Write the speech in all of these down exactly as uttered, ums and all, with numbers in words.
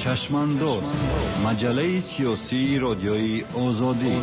چشمانداز، مجله سیاسی رادیوی آزادی.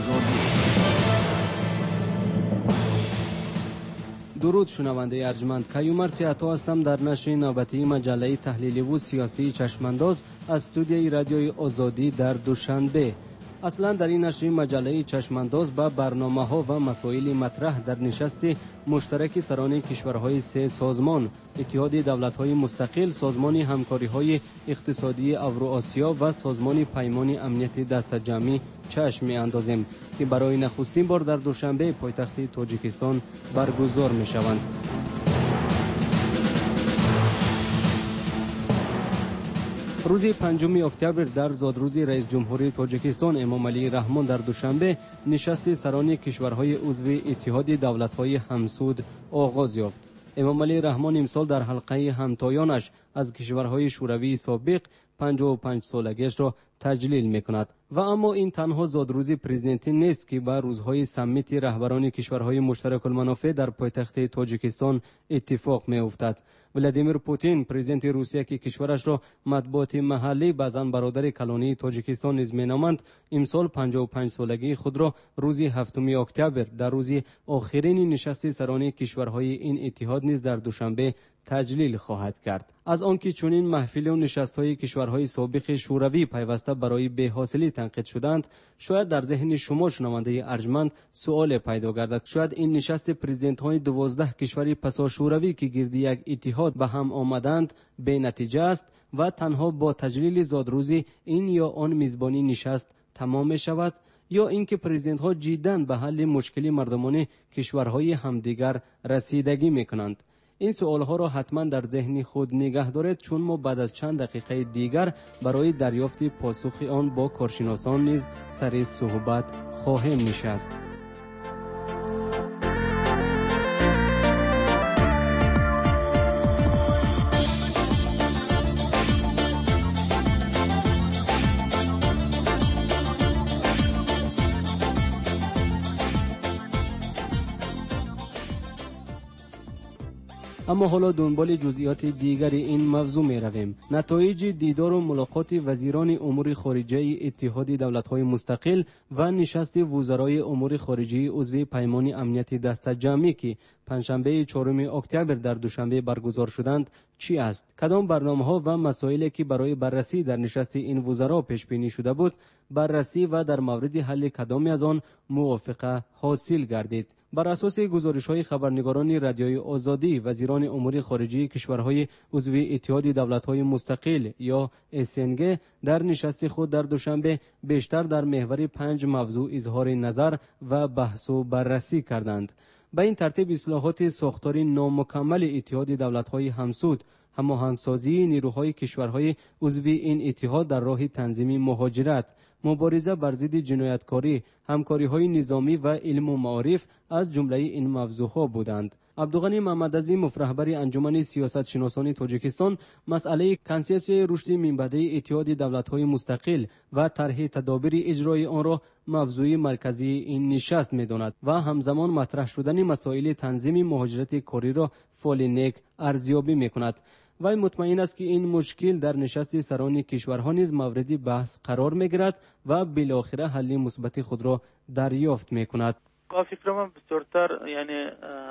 درود شنونده ارجمند، کیومرث عطا هستم در نشر نوبتی مجله تحلیلی و سیاسی چشمانداز از استودیوی رادیوی آزادی در دوشنبه. اصلا در این نشر مجله چشمانداز با برنامه‌ها و مسائل مطرح در نشست مشترک سران کشورهای سه سازمان، اتحاد دولت‌های مستقل، سازمان همکاری‌های اقتصادی اوراسیا و سازمان پیمان امنیت دست جمعی چشم می‌اندازیم که برای نخستین بار در دوشنبه پایتخت تاجیکستان برگزار می‌شوند. روز پنجم اکتبر در زادروز رئیس جمهوری تاجیکستان امام علی رحمان در دوشنبه نشست سران کشورهای عضو اتحاد دولت‌های همسود آغاز یافت. امام علی رحمان امسال در حلقه همتایانش از کشورهای شوروی سابق پنجاه و پنج سالگیش را تجلیل می‌کند و اما این تنها زادروز پرزیدنتی نیست که با روزهای سمیت رهبران کشورهای مشترک المنافع در پایتخت تاجیکستان اتفاق می‌افتد. ولادیمیر پوتین پرزیدنت روسیه که کشورش را مطبوعات محلی بعضاً برادر کلانی تاجیکستان نیز می‌نامند، امسال پنجاه و پنج سالگی خود را روز هفتم اکتبر در روز آخرین نشست سران کشورهای این اتحاد نیز در دوشنبه تجلیل خواهد کرد. از آنکه چنین محفل و نشست‌های کشورهای سابق شوروی پیوسته برای بی‌حاصلی تنقید شدند، شاید در ذهن شما شنونده ارجمند سوال پیدا گردد: شاید این نشست پرزیدنت‌های دوازده کشور پسا شوروی که گرد یک اتحاد به هم آمدند بی نتیجه است و تنها با تجلیل زادروز این یا آن میزبانی نشست تمام می شود، یا اینکه پرزیدنت‌ها جداً به حل مشکل مردمان کشورهای همدیگر رسیدگی می‌کنند؟ این سوالها را حتما در ذهن خود نگه دارید، چون ما بعد از چند دقیقه دیگر برای دریافت پاسخ آن با کارشناسان نیز سر صحبت خواهیم نشست. اما حالا دنبال جزئیات دیگر این موضوع می رویم. نتایج دیدار و ملاقات وزیران امور خارجه اتحاد دولت‌های مستقل و نشست وزرای امور خارجه عضو پیمان امنیت دست جمعی که پنجشنبه چهارم اکتبر در دوشنبه برگزار شدند چی است؟ کدام برنامه‌ها و مسائلی که برای بررسی در نشست این وزرا پیش بینی شده بود بررسی و در مورد حل کدامی از آن موافقه حاصل گردید؟ بر اساس گزارش‌های خبرنگاران رادیوی آزادی، وزیران امور خارجه کشورهای عضو اتحاد دولت‌های مستقل یا اس ان جی در نشست خود در دوشنبه بیشتر در محور پنج موضوع اظهار نظر و بحث و بررسی کردند. به این ترتیب اصلاحات ساختار نامکمل اتحاد دولت‌های همسود، هماهنگسازی نیروهای کشورهای عضو این اتحاد در راه تنظیم مهاجرت، مبارزه بر ضد جنایتکاری، همکاری‌های نظامی و علم و معارف از جمله این موضوعها بودند. عبدالغنی محمدعظیم، رهبر انجمن سیاست شناسان تاجیکستان، مسئله کنسپت رشد منبعی اتحاد دولت‌های مستقل و طرح تدابیر اجرای آن را موضوع مرکزی این نشست می‌داند و همزمان مطرح شدن مسائل تنظیم مهاجرت کاری را فعال نیک ارزیابی می‌کند. و مطمئن است که این مشکل در نشست سران کشورها نیز مورد بحث قرار می‌گیرد و بالاخره حل مثبت خود را دریافت می‌کند. فکر من بسیارتر یعنی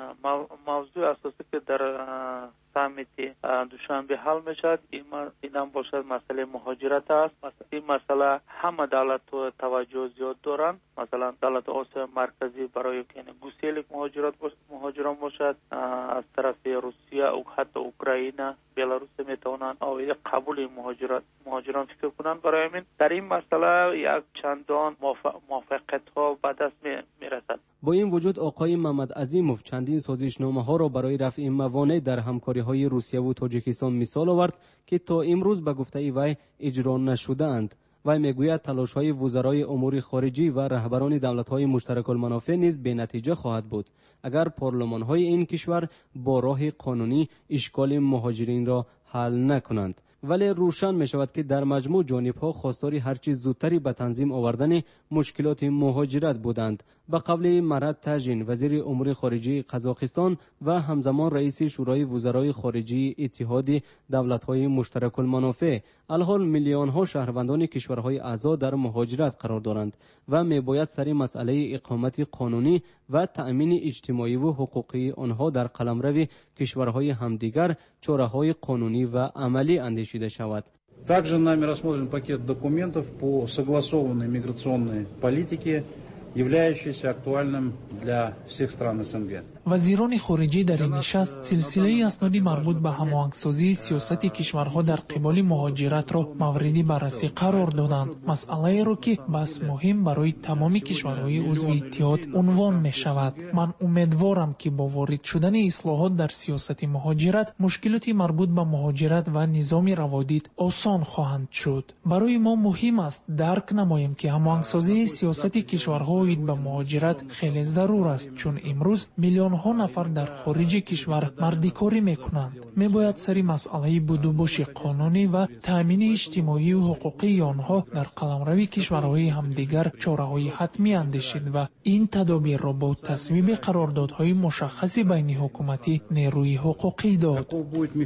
موضوع اساسی که در سمیت دوشنبه حل میشد این هم باشد مسئله مهاجرت است. این مسئله همه دولت توجه زیاد دارند. مثلا دولت آسیا مرکزی برای یعنی گسیل مهاجرت مهاجران باشد از طرف روسیه و حتی اوکراین، بلاروس میتوانند آویده قبول مهاجرت مهاجران فکر کنند. برای همین در این مسئله یک چندان موافقت ها به دست میرسد. با این وجود آقای محمد عظیموف چندین سازشنامه ها را برای رفع موانع در همکاری های روسیه و تاجیکستان مثال آورد که تا امروز به گفته وی اجرا نشده‌اند. وی میگوید تلاش های وزرای امور خارجی و رهبران دولت های مشترک المنافع نیز بی نتیجه خواهد بود اگر پارلمان های این کشور با راه قانونی اشکال مهاجرین را حل نکنند. ولی روشن می شود که در مجموع جانب ها خواستار هر چیز زودتری به تنظیم آوردن مشکلات مهاجرت بودند به قول مراد تاجین وزیر امور خارجه قزاقستان و همزمان رئیس شورای وزرای خارجه اتحاد دولت‌های مشترک المنافع، الحال میلیون‌ها شهروندان کشورهای اعضا در مهاجرت قرار دارند و میباید سر مسئله اقامت قانونی و تأمین اجتماعی و حقوقی آنها در قلمرو کشورهای همدیگر چاره‌های قانونی و عملی اندیشیده شود. Также нами рассмотрен пакет документов по согласованной миграционной политике, являющийся актуальным для всех стран СНГ. وزیران خارجه در این نشست سلسله اسنادی مربوط به هماهنگسازی سیاست کشورها در قبال مهاجرت را موردی بررسی قرار دادند. مسئله را که بس مهم برای تمام کشورهای عضو اتحاد عنوان می شود. من امیدوارم که با وارد شدن اصلاحات در سیاست مهاجرت مشکلات مربوط به مهاجرت و نظام روادید آسان خواهند شد. برای ما مهم است درک نماییم که هماهنگسازی سیاست کشورها به مهاجرت خیلی ضرور است، چون امروز میلیون ها نفر در خارج کشور مردیکاری میکنند. میباید سری مسئله بودوباش قانونی و تامین اجتماعی و حقوقی آنها در قلمرو کشورهای همدیگر چاره‌های حتمی اندیشید و این تدابیر را با تصویب قراردادهای مشخص بین حکومتی نیروی حقوقی داد.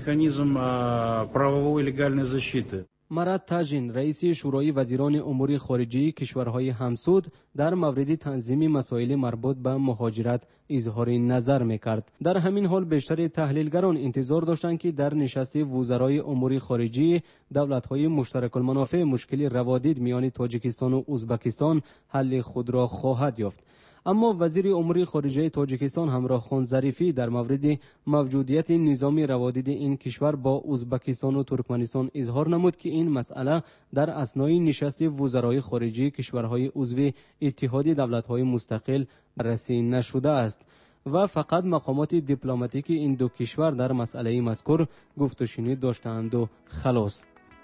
مراد تاجین رئیس شورای وزیران امور خارجه کشورهای همسود در مورد تنظیم مسائل مربوط به مهاجرت اظهار نظر میکرد. در همین حال بیشتر تحلیلگران انتظار داشتند که در نشست وزرای امور خارجه دولت‌های مشترک المنافع مشکل روادید میان تاجیکستان و ازبکستان حل خود را خواهد یافت. اما وزیر امور خارجه تاجیکستان همراه خان ظریفی در مورد موجودیت نظام روادید این کشور با ازبکستان و ترکمنستان اظهار نمود که این مسئله در اثنای نشست وزرای خارجه کشورهای عضو اتحاد دولت‌های مستقل بررسی نشده است و فقط مقامات دیپلماتیک این دو کشور در مسئله مذکور گفت و شنید داشتند و خلاص.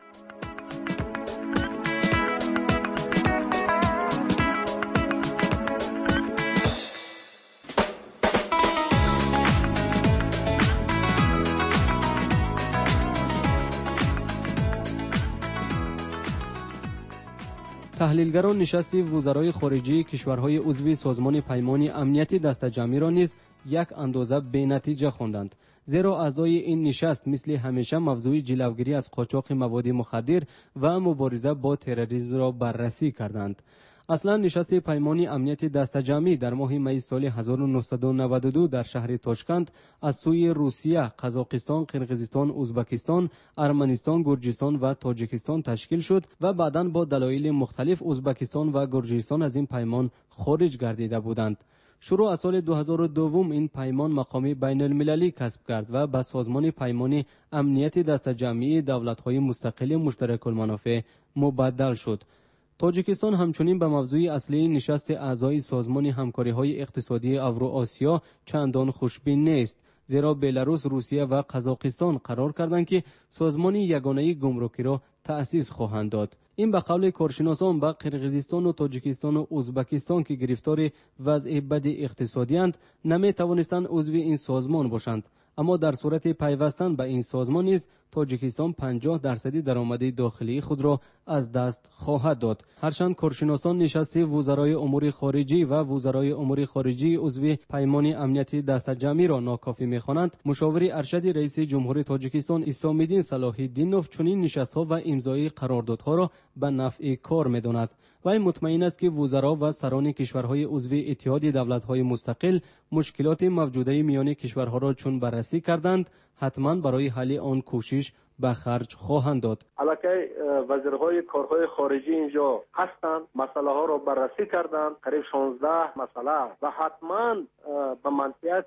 تحلیلگران نشست وزرای خارجه کشورهای عضو سازمان پیمان امنیت دست جمعی را نیز یک اندازه بی‌نتیجه خواندند، زیرا اعضای این نشست مثل همیشه موضوع جلوگیری از قاچاق مواد مخدر و مبارزه با تروریسم را بررسی کردند. اصلا نشست پیمان امنیت دست جمعی در ماه می سال هزار و نهصد و نود و دو در شهر تاشکند از سوی روسیه، قزاقستان، قرقیزستان، ازبکستان، ارمنستان، گرجستان و تاجیکستان تشکیل شد و بعداً با دلایل مختلف ازبکستان و گرجستان از این پیمان خارج گردیده بودند. شروع از سال دو هزار و دو این پیمان مقام بین المللی کسب کرد و به سازمان پیمان امنیت دست جمعی دولت‌های مستقل مشترک المنافع مبدل شد. تاجیکستان همچنین به موضوع اصلی نشست اعضای سازمان همکاری‌های اقتصادی اوراسیا چندان خوشبین نیست، زیرا بلاروس، روسیه و قزاقستان قرار کردند که سازمان یگانه گمرکی را تأسیس خواهند داد. این به قول کارشناسان به قرقیزستان و تاجیکستان و ازبکستان که گرفتار وضع بد اقتصادی اند نمی توانستند عضو این سازمان باشند، اما در صورت پیوستن به این سازمان نیز تاجیکستان پنجاه درصدی درآمد داخلی خود را از دست خواهد داد. هرچند کارشناسان نشست وزرای امور خارجه و وزرای امور خارجه عضو پیمان امنیت دست جمعی را ناکافی می‌خوانند، مشاور ارشد رئیس جمهور تاجیکستان اسام‌الدین صلاح الدینوف چنین نشست‌ها و امضای قراردادها را به نفع کار می‌داند. و مطمئن است که وزرا و سران کشورهای عضو اتحاد دولت‌های مستقل مشکلات موجوده میان کشورها را چون بررسی کردند حتما برای حل آن کوشش به خرج خواهند داد. البته وزیرهای کارهای خارجی اینجا هستند، مسئله ها را بررسی کردند، قریب شانزده مسئله و حتما به منفعت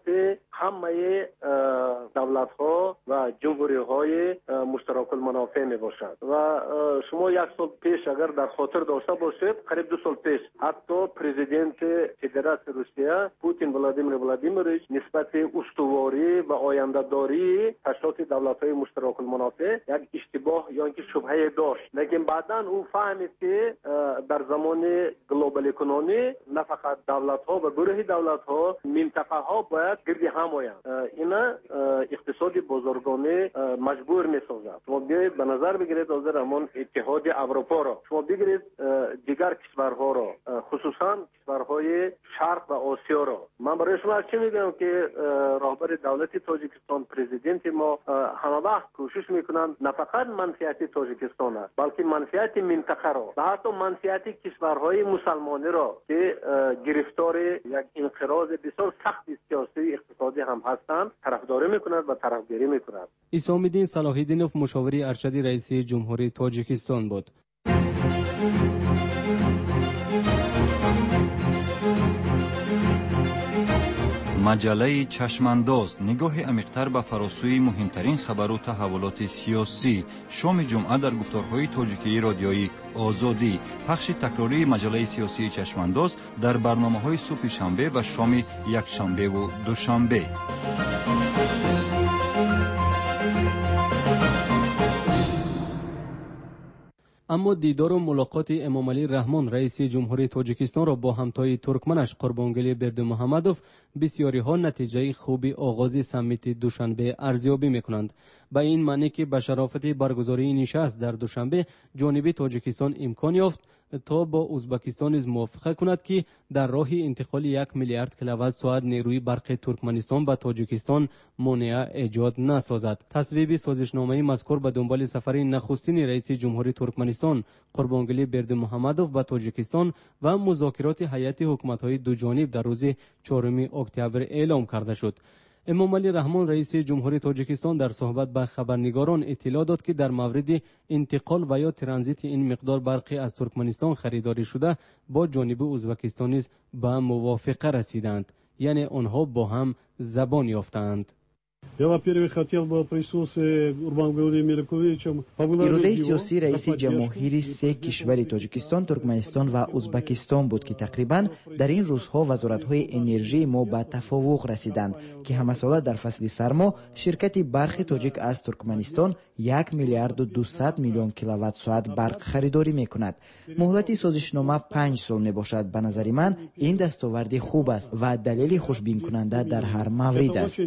همه دولت ها و جمهوری های مشترک المنافع می باشد. و شما یک سال پیش اگر در خاطر داشته باشید، قریب دو سال پیش حتی پرزیدنت فدراسیون روسیه پوتین ولادیمیر ولادیمیرویچ نسبت استواری و آینده داری تشکیلات دولت های مشترک المنافع یک اشتباه یا اینکه شبهه شبهه داشت، لیکن بعدا او فهمید که در زمان گلوبال اکونومی نه فقط دولت ها و گروه دولت ها، منطقه ها باید گردی هم آیند. اینا اقتصاد بزرگانه مجبور می سازد. شما بیایید به نظر بگیرید حاضر همون اتحاد اروپا را، شما بگیرید دیگر کشورها را، خصوصا کشورهای شرق و آسیا را. من برای شما چی میگم که رهبر دولت تاجیکستان، پرزیدنت ما همه وقت کوشش میکنند نه فقط منفعت تاجیکستان است، بلکه منفعت منطقه را و حتی منفعت کشورهای مسلمانی را که گرفتار یک انقراض بسیار سخت سیاسی اقتصادی هم هستند طرفداری میکنند و طرفداری میکنند. ایسام‌الدین صلاح‌الدینوف مشاور ارشد رئیس جمهوری تاجیکستان بود. مجله چشمانداز نگاه عمیق‌تر به فراسوی مهمترین خبر و تحولات سیاسی. شام جمعه در گفتارهای تاجیکی رادیویی آزادی. پخش تکراری مجله سیاسی چشمانداز در برنامه‌های صبح شنبه و شام یک شنبه و دوشنبه. اما دیدار و ملاقات امامعلی رحمان رئیس جمهوری تاجیکستان را با همتای ترکمنش قربانگلی بردمحمدوف بسیاری ها نتیجه خوبی آغاز سمیت دوشنبه ارزیابی میکنند. به این معنی که به شرافت برگزاری نشست در دوشنبه جانب تاجیکستان امکان یافت تا با ازبکستان نیز موافقه کند که در راه انتقال یک میلیارد کیلووات ساعت نیروی برق ترکمنستان به تاجیکستان مانع ایجاد نسازد. تصویب سازشنامه مذکور به دنبال سفر نخستین رئیس جمهوری ترکمنستان قربانگلی بردمحمدوف به تاجیکستان و مذاکرات هیئت حکومت‌های دو جانب در روز چهارم اکتبر اعلام کرده شد. امامعلی رحمان رئیس جمهوری تاجیکستان در صحبت با خبرنگاران اطلاع داد که در مورد انتقال و یا ترانزیت این مقدار برقی از ترکمنستان خریداری شده با جانب ازبکستان نیز به موافقه رسیدند، یعنی آنها با هم زبان یافتند. اراده سیاسی رئیس جمهوری سه کشور تاجیکستان، ترکمنستان و ازبکستان بود که تقریبا در این روزها وزارت‌های انرژی ما به توافق رسیدند که همه ساله در فصل سرما شرکت برق تاجیک از ترکمنستان یک میلیارد و دویست میلیون کیلووات ساعت برق خریداری میکند. مهلت سازشنامه پنج سال می باشد. به نظر من این دستاورد خوب است و دلیل خوشبین کننده در هر مورد است.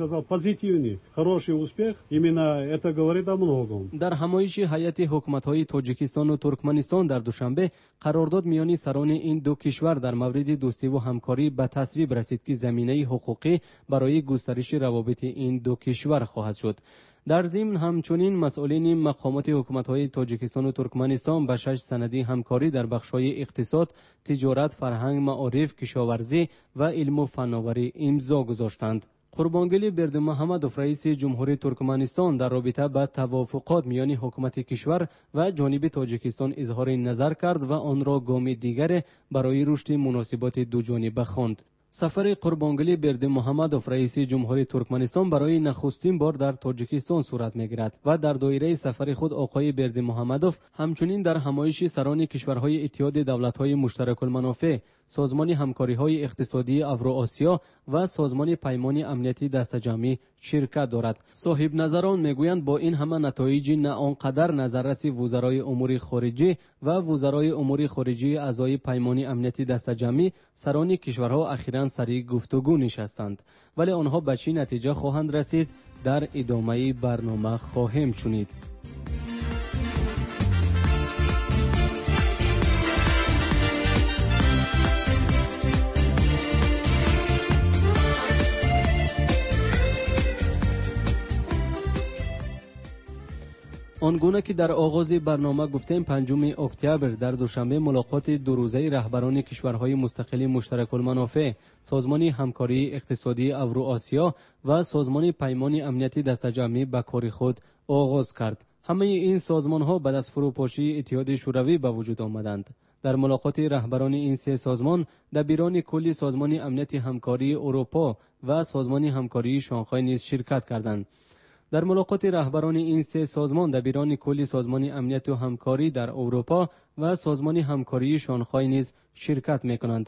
در همایش هیئت حکومت‌های تاجیکستان و ترکمنستان در دوشنبه قرارداد میان سران این دو کشور در مورد دوستی و همکاری به تصویب رسید که زمینه حقوقی برای گسترش روابط این دو کشور خواهد شد. در ضمن همچنین مسئولین مقامات حکومت‌های تاجیکستان و ترکمنستان به شش سندی همکاری در بخش‌های اقتصاد، تجارت، فرهنگ، معارف، کشاورزی و علم و فناوری امضا گذاشتند. قربانگلی بردمحمدوف رئیس جمهوری ترکمنستان در رابطه با توافقات میان حکومت کشور و جانب تاجیکستان اظهار نظر کرد و آن را گام دیگر برای رشد مناسبات دو جانبه خواند. سفر قربانگلی بردمحمدوف رئیس جمهوری ترکمنستان برای نخستین بار در تاجیکستان صورت می‌گیرد و در دایره سفر خود آقای بردمحمدوف همچنین در همایش سران کشورهای اتحاد دولت‌های مشترک المنافع، سازمان همکاری‌های اقتصادی اوراسیا و سازمان پیمان امنیتی دسته‌جمعی شرکت دارد. صاحب نظران میگویند با این همه نتایج نه آنقدر نظررس وزرای امور خارجه و وزرای امور خارجه اعضای پیمان امنیتی دسته‌جمعی سران کشورها اخیراً سر گفتگو نشستند، ولی آنها به چه نتیجه خواهند رسید در ادامه برنامه خواهیم شنید. آنگونه که در آغاز برنامه گفتیم، پنجم اکتبر در دوشنبه ملاقات دو روزه رهبران کشورهای مستقل مشترک المنافع، سازمان همکاری اقتصادی اوراسیا و سازمان پیمان امنیتی دسته‌جمعی به کار خود آغاز کرد. همه این سازمان ها بعد از فروپاشی اتحاد شوروی به وجود آمدند. در ملاقات رهبران این سه سازمان، دبیران کلی سازمان امنیت همکاری اروپا و سازمان همکاری شانگهای نیز شرکت کردند. در ملاقات رهبران این سه سازمان، دبیران کلی سازمان امنیت و همکاری در اروپا و سازمان همکاری شانگهای نیز شرکت می‌کنند.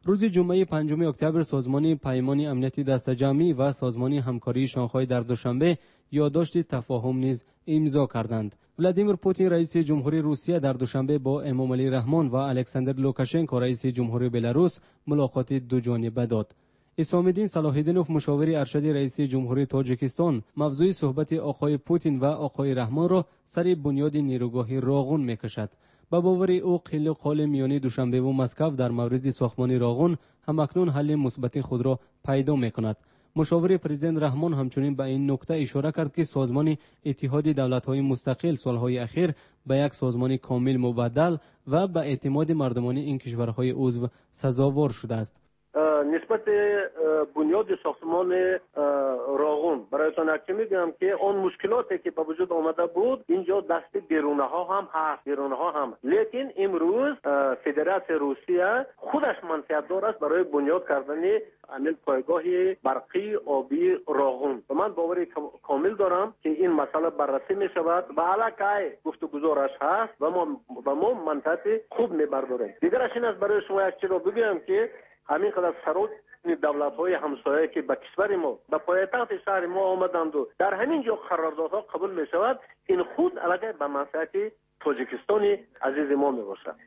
روز جمعه پنجم اکتبر سازمان پیمان امنیتی دسته‌جمعی و سازمان همکاری شانگهای در دوشنبه یادداشت تفاهم نیز امضا کردند. ولادیمیر پوتین رئیس جمهوری روسیه در دوشنبه با امامعلی رحمان و الکساندر لوکاشنکو رئیس جمهوری بلاروس ملاقات دو جانبه داد. اسام الدین صلاح الدینوف مشاور ارشد رئیس جمهوری تاجیکستان موضوع صحبت آقای پوتین و آقای رحمان را سر بنیاد نیروگاه راغون میکشد. با باور او قیل و قال میانی دوشنبه و مسکو در مورد ساختمان راغون همکنون حل مثبت خود را پیدا میکند. مشاور پرزیدنت رحمان همچنین به این نکته اشاره کرد که سازمان اتحاد دولت‌های مستقل سالهای اخیر به یک سازمان کامل مبدل و به اعتماد مردمان این کشورهای عضو سزاوار شده است. نسبت بنیاد ساختمان راغون برایتان اکچه میگم که آن مشکلاتی که به وجود آمده بود اینجا دست بیرونه ها هم هست بیرونه ها هم لیکن امروز فدراسیون روسیه خودش منفعت دار است برای بنیاد کردن عمل پایگاه برقی آبی راغون و من باوری کامل دارم که این مسئله بررسی می شود و علاقه گفتگوزارش هست و ما و ما منفعت خوب میبرداریم. دیگرش این است برای شما یک چیز رو بگویم که همین قدر سرود دولت‌های همسایه که به کشور ما به پایتخت شهر ما آمدند و در همین جا قراردادها قبول می شود این خود علاقه به منفعت تاجیکستان عزیز ما می باشد.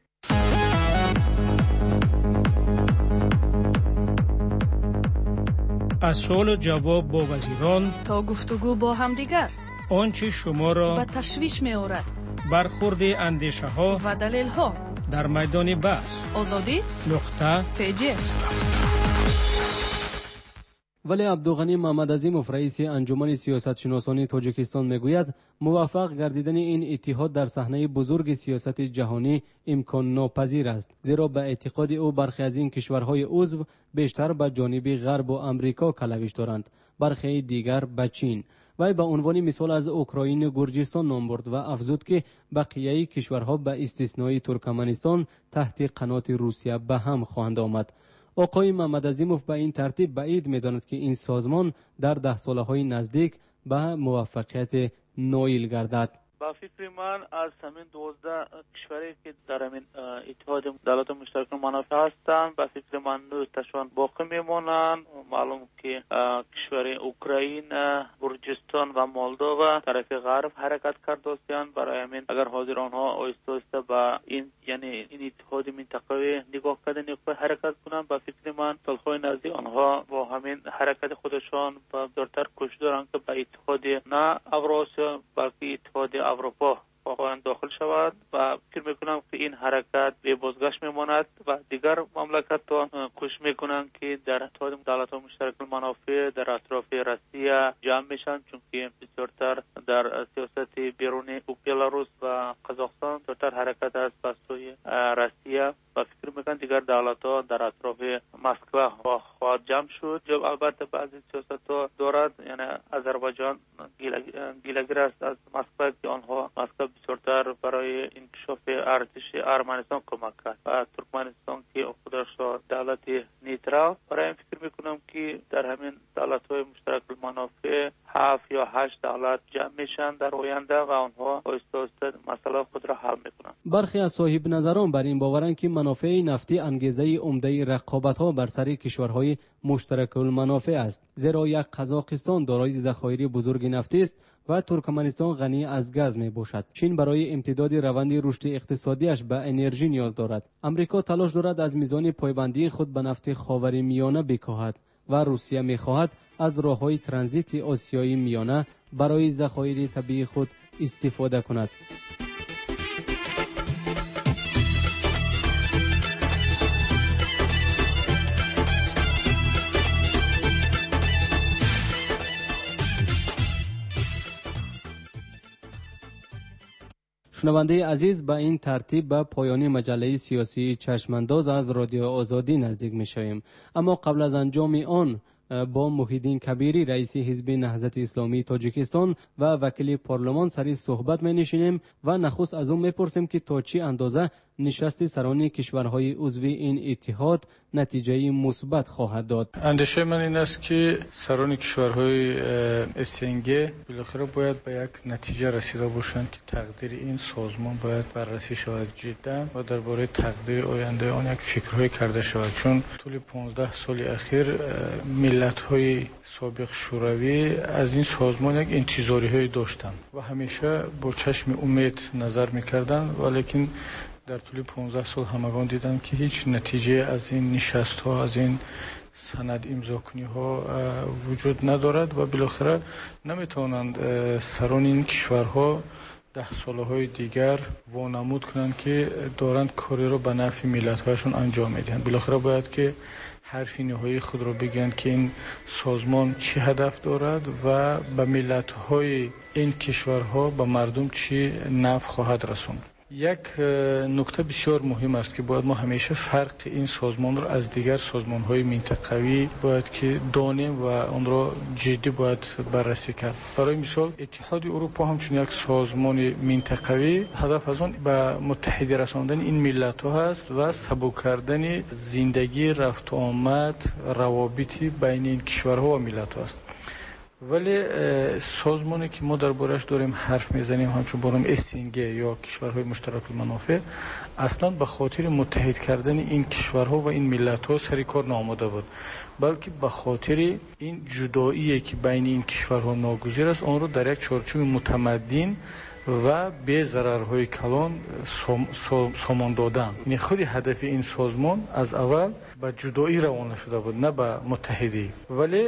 از سوال و جواب با وزیران تا گفتگو با همدیگر آنچه شما را به تشویش می آورد برخورد اندیشه ها و دلیل ها در میدان بحث آزادی نقطه پیجی. ولی عبدالغنی محمد عظیموف رئیس انجمن سیاست شناسانی تاجیکستان میگوید موفق گردیدن این اتحاد در صحنه بزرگ سیاست جهانی امکان ناپذیر است، زیرا به اعتقاد او برخی از این کشورهای عضو بیشتر به جانب غرب و امریکا کلویش دارند، برخی دیگر به چین. وی به عنوان مثال از اوکراین و گرجستان نام برد و افزود که بقیه کشورها به استثنای ترکمنستان تحت قنات روسیه به هم خواهند آمد. آقای محمد عظیموف به این ترتیب بعید می‌داند که این سازمان در ده ساله‌های نزدیک به موفقیت نائل گردد. با فکر من از همین دوازده کشوری که در همین اتحاد دولت مشترک منافع هستند با فکر من نوتشان باقی میمانند. معلوم که کشور اوکراین، گرجستان و مولدووا طرف غرب حرکت کردند. برای همین اگر حاضر آنها آهسته آهسته با این یعنی این اتحاد منطقوی نگاه کردن نگاه حرکت کنند با فکر من سالهای نزدیک آنها با همین حرکت خودشان با دورتر کوشش دارند که به اتحاد نه اوراسیا بلکه اتحاد اروپا خواهند داخل شود و فکر میکنم که این حرکت به بازگشت میماند و دیگر مملکت ها کوشش میکنند که در اتحاد دولت ها مشترک المنافع در اطراف روسیه جمع میشن، چون که بسیارتر در سیاست بیرونی بلاروس و قزاقستان بسیارتر حرکت است به سوی روسیه و فکر میکنم دیگر دولت ها در اطراف مسکو خواهد جمع شد. جب البته بعضی سیاست ها دارد، یعنی آذربایجان گیلگیر است از مسکو که آنها مسکو بسیارتر برای انکشاف ارزش ارمنستان کمک کرد و ترکمنستان که خودش را دولت نیترال. برای این فکر میکنم که در همین دولت های مشترک المنافع هفت یا هشت دولت جمع میشن در آینده و آنها آهسته آهسته مسئله خود را حل میکنن. برخی از صاحب نظران بر این باورند که منافع نفتی انگیزه عمده رقابت ها بر سر کشورهای مشترک المنافع است، زیرا یک قزاقستان دارای ذخایر بزرگ نفتی است و ترکمنستان غنی از گاز می باشد. چین برای امتداد روند رشد اقتصادیش به انرژی نیاز دارد. امریکا تلاش دارد از میزان پایبندی خود به نفت خاورمیانه بکاهد و روسیه می خواهد از راههای ترانزیت آسیای میانه برای ذخایر طبیعی خود استفاده کند. شنونده عزیز، به این ترتیب به پایان مجله سیاسی چشمانداز از رادیو آزادی نزدیک می شویم. اما قبل از انجام آن با محیدین کبیری رئیس حزب نهضت اسلامی تاجیکستان و وکیل پارلمان سری صحبت می نشینیم و نخست از اون می پرسیم که تا چی اندازه نشست سران کشورهای عضو این اتحاد نتیجه مثبت خواهد داد. اندیشه من این است که سران کشورهای اسنگ بالاخره باید به یک نتیجه رسیده باشند که تقدیر این سازمان باید بررسی شود جدا و درباره تقدیر آینده آن یک فکرهای کرده شود، چون طول پانزده سال اخیر ملت‌های سابق شوروی از این سازمان یک انتظاری‌های داشتند و همیشه با چشم امید نظر می‌کردند، ولیکن در طول پانزده سال همگان دیدن که هیچ نتیجه از این نشست ها، از این سند امضا کنی ها وجود ندارد و بالاخره نمیتوانند سران این کشورها ده ساله های دیگر وانمود کنند که دارند کاری را به نفع ملت هایشون انجام میدهند. بالاخره باید که حرف نهایی خود را بگویند که این سازمان چی هدف دارد و به ملت های این کشورها، به مردم چی نفع خواهد رسوند. یک نکته بسیار مهم است که باید ما همیشه فرق این سازمان را از دیگر سازمان‌های منطقوی باید که دانیم و آن را جدی باید بررسی کرد. برای مثال اتحاد اروپا همچون یک سازمان منطقوی هدف از آن به متحد رساندن این ملت‌ها است و سبک کردن زندگی، رفت و آمد، روابط بین این کشورها و ملت‌ها است. ولی سازمانی که ما دربارش داریم حرف میزنیم همچون بارم اسنگ یا کشورهای مشترک المنافع اصلا به خاطر متحد کردن این کشورها و این ملت‌ها سر کار نآمده بود، بلکه به خاطر این جدایی که بین این کشورها ناگزیر است آن را در یک چارچوب متمدن و به ضررهای کلان سام، سام، سامان دادن. یعنی خود هدف این سازمان از اول به جدایی روانه شده بود، نه به متحدی. ولی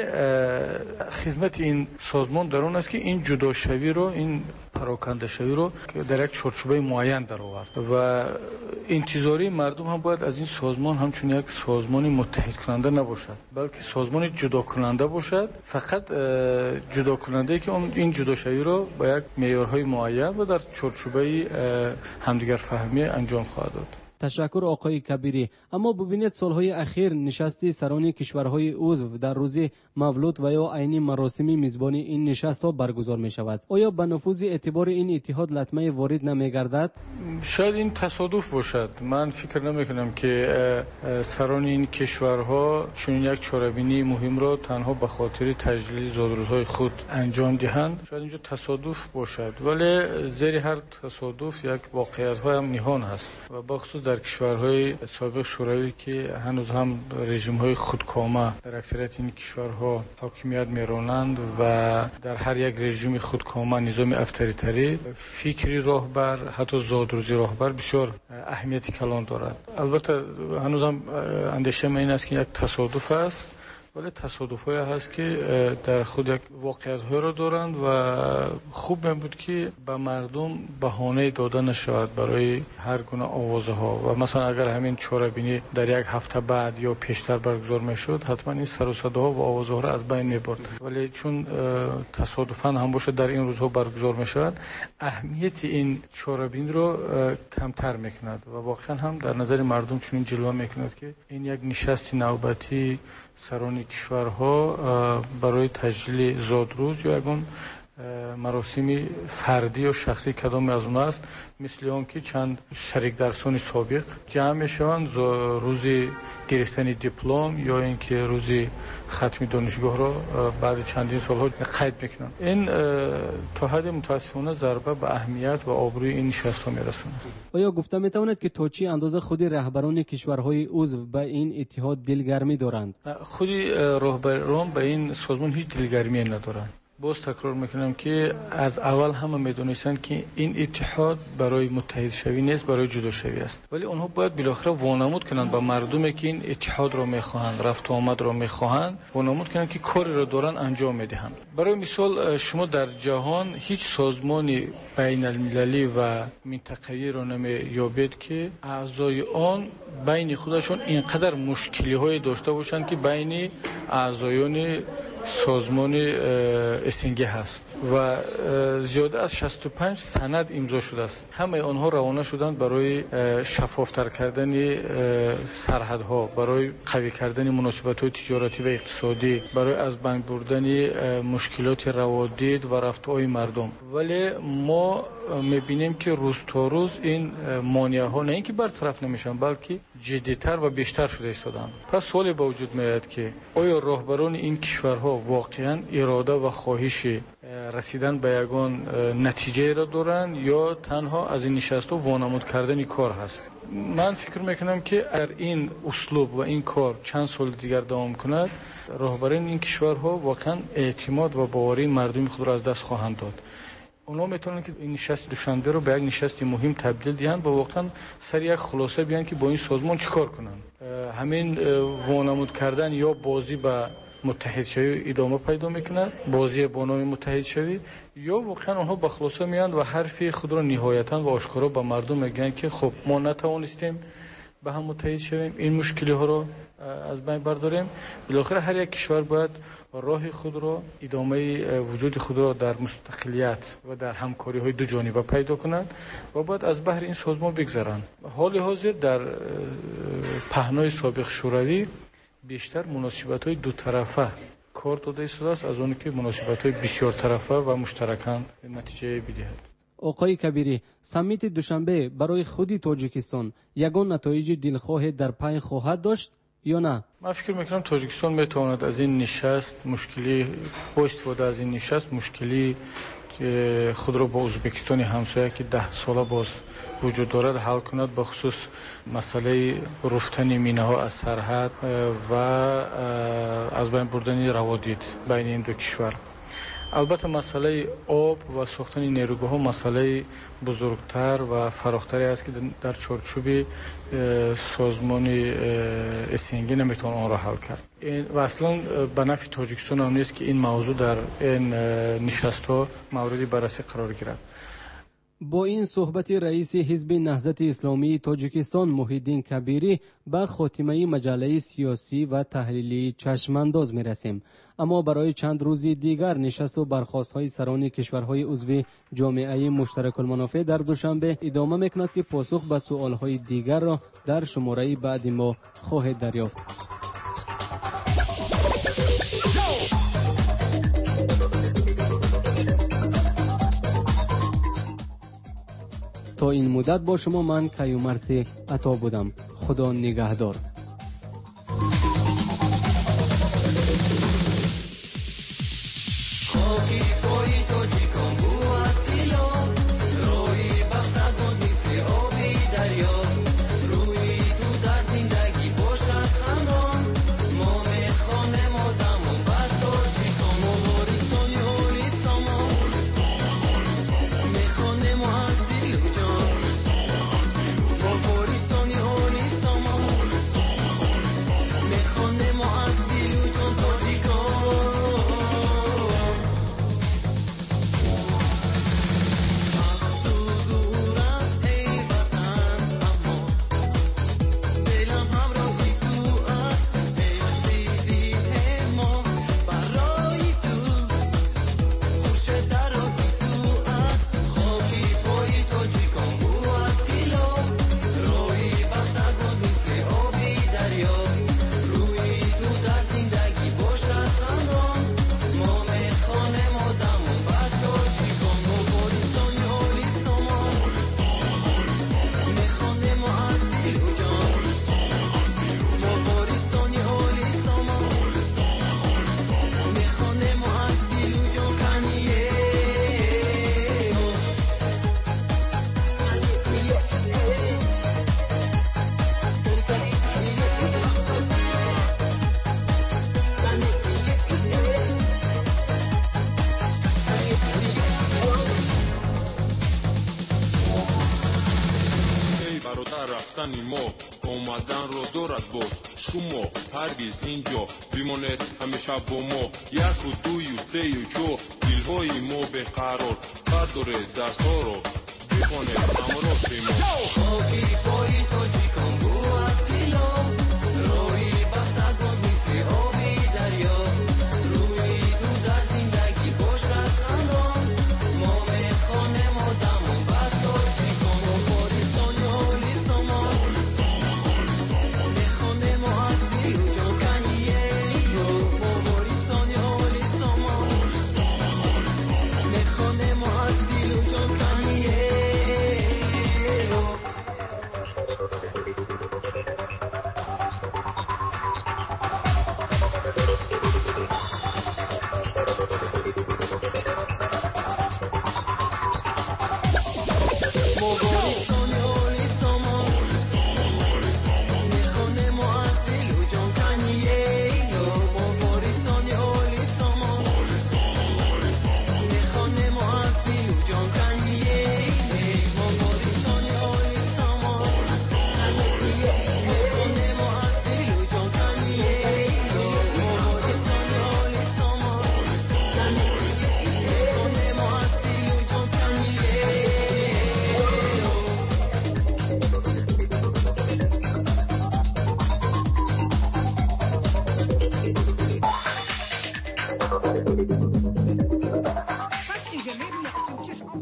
خدمت این سازمان در اون است که این جدا شوی رو، این پراکنده شوی رو در یک چارچوبه معین در آورد و انتظاری مردم هم باید از این سازمان همچون یک سازمان متحد کننده نباشد، بلکه سازمان جدا کننده باشد. فقط جدا کننده که اون این جدا شوی رو با یک معیارهای معین و در چارچوبه همدیگر فهمی انجام خواهد داد. تشکر آقای کبیری. اما ببینید سالهای اخیر نشست سران کشورهای عضو در روز مولود و یا عین مراسم میزبانی این نشست ها برگزار می شود. آیا به نفوذ اعتبار این اتحاد لطمه وارد نمی گردد؟ شاید این تصادف باشد. من فکر نمی کنم که سران این کشورها چون یک چاره‌بینی مهم را تنها به خاطر تجلیل زادروزهای خود انجام دهند. شاید اینجا تصادف باشد، ولی زیر هر تصادف یک واقعیت های هم نهان هست و بخصوص در کشورهای سابق شوروی که هنوز هم رژیم‌های خودکامه در اکثریت این کشورها حاکمیت می‌رانند و در هر یک رژیم خودکامه نظام افطاریتری فکری راهبر، حتی زادروزی راهبر بسیار اهمیت کلان دارد. البته هنوز هم اندیشه من این است که یک تصادف است، ولی تصادف‌های هست که در خود یک واقعیت‌های را دارند و خوب می بود که به مردم بهانه داده نشود برای هر گونه آوازها و مثلا اگر همین چاره‌بینی در یک هفته بعد یا پیشتر برگزار میشد حتما این سر و صداها و آوازها را از بین میبرد، ولی چون تصادفاً هم باشه در این روزها برگزار میشود اهمیت این چاره‌بینی را کمتر میکند و واقعا هم در نظر مردم چنین جلوه میکند که این یک نشست نوبتی سران کشورها برای تجلیل زادروز یا یگان مراسم فردی و شخصی کدام از اون است، مثل آن که چند شریک درسان سابق جمع میشوند روز گرفتن دیپلم یا اینکه روز ختم دانشگاه را بعد چندین سالها قید میکنند. این تا حد متاسفانه ضربه به اهمیت و آبروی این نشست ها میرساند. آیا گفته میتواند که تا چی اندازه خود رهبران کشورهای عضو به این اتحاد دلگرمی دارند؟ خود رهبران به این سازمان هیچ دلگرمی ندارند. باز تکرار میکنم که از اول همه میدونستند که این اتحاد برای متحد شوی نیست، برای جدا شوی است، ولی اونها باید بالاخره وانمود کنند به مردمی که این اتحاد را میخواهند، رفت و آمد را میخواهند، وانمود کنند که کاری را دارن انجام میدهند. برای مثال شما در جهان هیچ سازمان بین المللی و منطقه‌ای را نمیابید که اعضای آن بین خودشون اینقدر مشکلی های داشته باشند که بین اعضایان سازمان اسنگ هست و زیاده از شصت و پنج سند امضا شده است. همه آنها روانه شدند برای شفافتر کردن سرحدها، برای قوی کردن مناسبت‌های تجارتی و اقتصادی، برای از بین بردن مشکلات روادید و رفته‌های مردم. ولی ما میبینیم که روز تا روز این مانع ها نه اینکه برطرف نمیشن بلکه جدیتر و بیشتر شده ایستادن. پس سوالی به وجود میاد که آیا راهبران این کشورها واقعا اراده و خواهش رسیدن به یگان نتیجه را دارن یا تنها از این نشست و وانمود کردن کار هست؟ من فکر میکنم که اگر این اسلوب و این کار چند سال دیگر دوام کند، راهبران این کشورها واقعا اعتماد و باوری مردم خود را از دست خواهند داد. اونا میتونن که این نشست دوشنبه رو به یک نشست مهم تبدیل دهند و واقعا سر یک خلاصه بیان که با این سازمان چیکار کنن. همین وانمود کردن یا بازی به متحد شوی ادامه پیدا میکند، بازی با نام متحد شوی، یا واقعا اونها به خلاصه میاند و حرف خود را نهایتا و آشکارا به مردم میگن که خب ما نتوانستیم به هم متحد شویم، این مشکلی ها رو از بین برداریم. بالاخره هر یک کشور باید راه خود را، ادامه وجود خود را در مستقلیت و در همکاری های دو جانبه پیدا کنند و باید از بحر این سازمان بگذرند. حال حاضر در پهنای سابق شوروی بیشتر مناسبت های دو طرفه کار داده است از اون که مناسبت های بسیار طرفه و مشترکاً نتیجه بدهد. آقای کبیری، سمیت دوشنبه برای خودی تاجیکستان یگان نتایج دلخواه در پی خواهد داشت یا نه؟ من فکر میکنم تاجیکستان میتواند از این نشست مشکلی با استفاده از این نشست مشکلی که خود را با ازبکستان همسایه که ده ساله باز وجود دارد حل کند، به خصوص مسئله رفتن مینه ها از سرحد و از بین بردن روابط بین این دو کشور. البته مسئله آب و ساختن نیروگاه ها مسئله بزرگتر و فراختری است که در چارچوب سازمان اسینگی نمیتونه آن را حل کرد و اصلا به نفع تاجیکستان هم نیست که این موضوع در این نشست ها مورد بررسی قرار گیرد. با این صحبت رئیس حزب نهضت اسلامی تاجیکستان محیدین کبیری به خاتمه مجله سیاسی و تحلیلی چشمانداز می رسیم. اما برای چند روز دیگر نشست و برخاست های سران کشورهای عضو جامعه مشترک المنافع در دوشنبه ادامه میکند که پاسخ به سوال های دیگر را در شماره بعد ما خواهد دریافت. تا این مدت با شما من کیومرث عطا بودم. خدا نگهدار. ما اومدن رو دارد باز شما هرگز اینجا بیماند همیشه با ما یک و دوی و سه و چو دلهای ما به قرار قدر دست ها رو بخونه امرات ما خاکی پایی تاجیکان بو اتیلا روی بخت گل مثل آبی دریا روی تو در زندگی باش از خندان ما میخوانم آدمون بد تاجیکان و پاریستان یالی سامان میخوانم و از دیو جا کنیه ما پاریستان یالی سامان میخوانم و از دیو جا کنیه موگاری